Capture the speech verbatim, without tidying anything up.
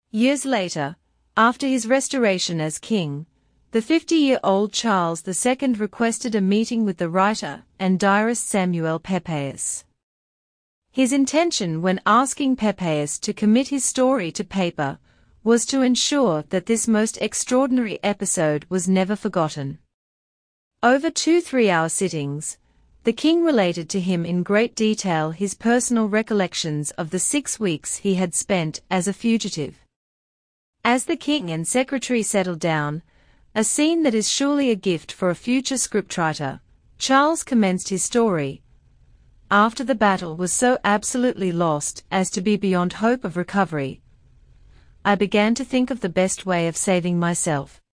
Years later, after his restoration as king, the fifty-year-old Charles the Second requested a meeting with the writer and diarist Samuel Pepys. His intention when asking Pepys to commit his story to paper was to ensure that this most extraordinary episode was never forgotten. Over two three-hour sittings, the king related to him in great detail his personal recollections of the six weeks he had spent as a fugitive. As the king and secretary settled down, a scene that is surely a gift for a future scriptwriter, Charles commenced his story. After the battle was so absolutely lost as to be beyond hope of recovery, I began to think of the best way of saving myself.